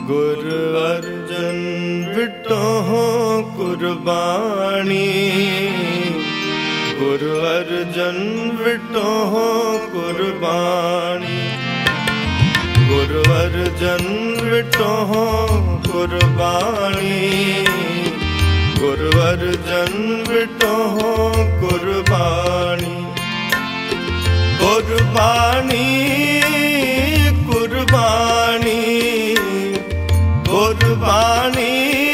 गुरु अर्जन विटोहो कुर्बानी, गुरु अर्जन विटोहो कुर्बानी, गुरु अर्जन विटोहो कुर्बानी, गुरु अर्जन विटोहो कुर्बानी, कुर्बानी कुर्बानी कुर्बानी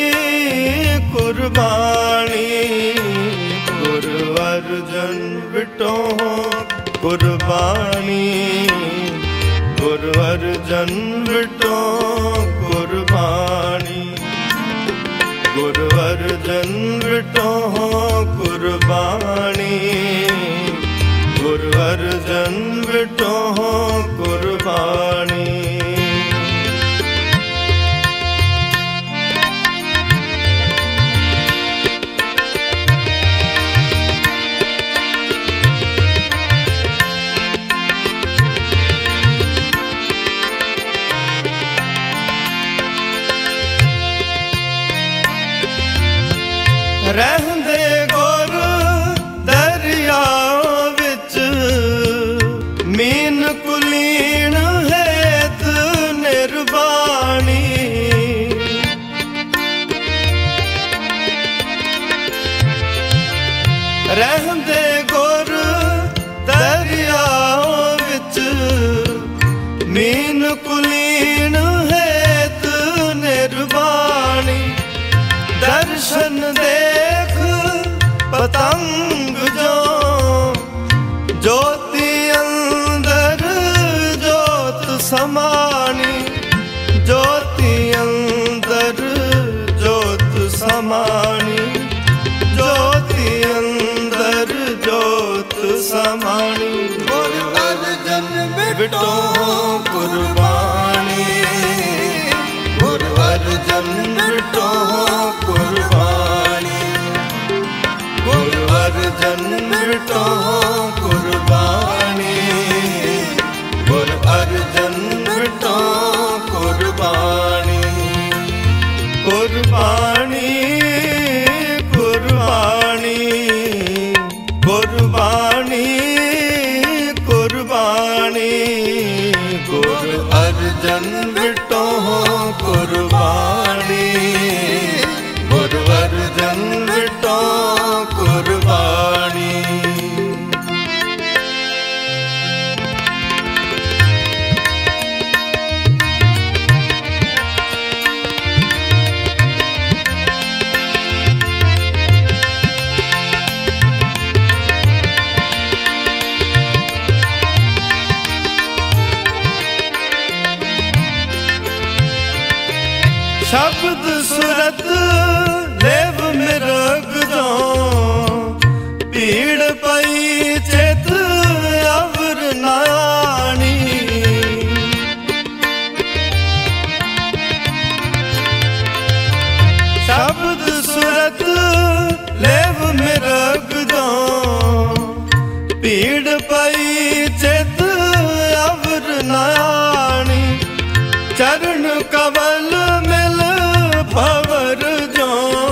कुर्बानी, गुरु अर्जन विटोहो कुर्बानी, गुरु अर्जन विटोहो कुर्बानी, गुरु अर्जन विटोहो कुर्बानी, गुरु अर्जन विटोहो कुर्बानी। रहंदे गुर दरिया विच मीन कुलीन हेत निर्वाणी, रहंदे गुर दरिया विच मीन कुलीन हेत निर्वाणी, दर्शन देख पतंग जो ज्योति अंदर ज्योत समानी, ज्योति अंदर ज्योत समानी, ज्योति अंदर ज्योत समानी, गुरु अर्जन विटोहो कुर्बानी, गुरु अर्जन विटोहो कुर्बानी, गुरु अर्जन विटोहो कुर्बानी, गुरु अर्जन विटोहो कुर्बानी, कुर्बानी कुर्बानी कुर्बानी कुर्बानी, गुरु अर्जन विटोहो कुर्बानी, गुरु अर्जन विटोहो कुर्बानी। शब्द सुरत देव मृग जो पीड़ पई चेत अवर नानी, शब्द सुरत देव मृग जो पीड़ पई चेत अवर नानी, चरण कमल मिल भवर जो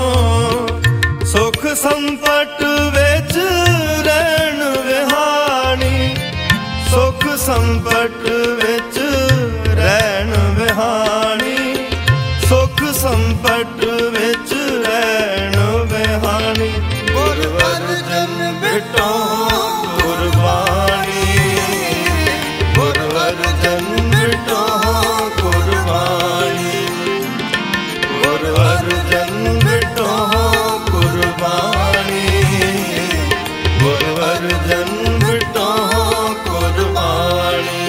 सुख संपट विच रहन विहानी, सुख संपट विच रहन विहानी, सुख संपट विच रहन विहानी, गुरु अर्जन विटोहो कुर्बानी, गुरु अर्जन विटोहो कुर्बानी, गुरु अर्जन विटोहो कुर्बानी, गुरु अर्जन विटोहो कुर्बानी,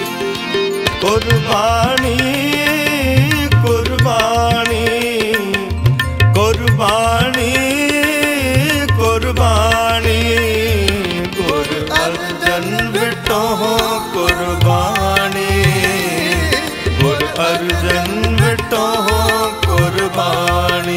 कुर्बानी कुर्बानी कुर्बानी कुर्बानी, गुरु अर्जन विटोहो कुर्बानी, गुरु अर्जन विटोहो कुर्बानी।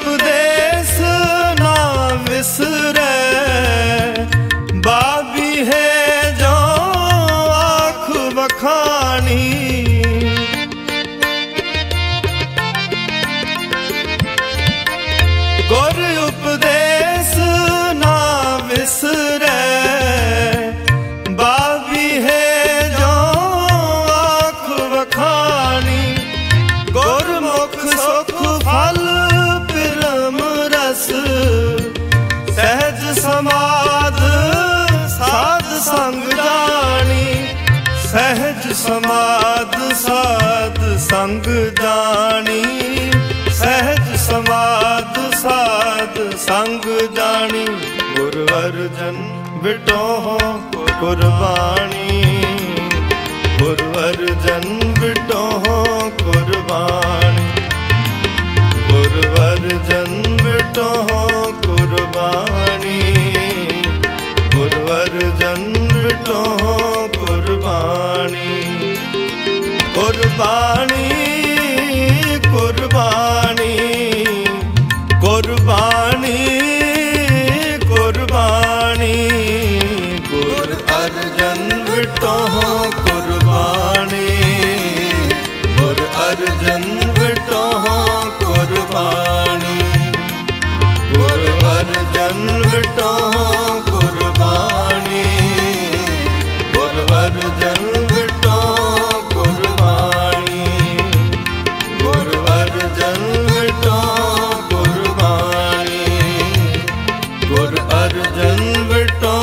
उपदेश ना विसरे, बाबी है जो आँख बखानी। गुर उपदेश ना विसरे, बाबी है जो आँख बखानी। गुरमुख सुख फल पिलम रस, सहज समाध साध संग जानी। सहज समाध साध संग जानी, सहज समाध साध संग जानी। गुरु अर्जन बिटोह कुर्बानी, गुरु अर्जन बिटोह कुर्बानी। गुरु अर्जन बिटोह कुर्बानी, गुरु अर्जन बिटोह कुर्बानी। कुर्बानी कुर्बानी कुर्बानी कुर्बानी। गुरु अर्जन बिटोह कुर्बानी, गुरु अर्जन बिटोह कुर्बानी। गुरु अर्जन बिटोह कुर्बानी, गुरु अर्जन बिटोह कुर्बानी। गुरु अर्जन बिटोह कुर्बानी, गुरु अर्जन बिटोह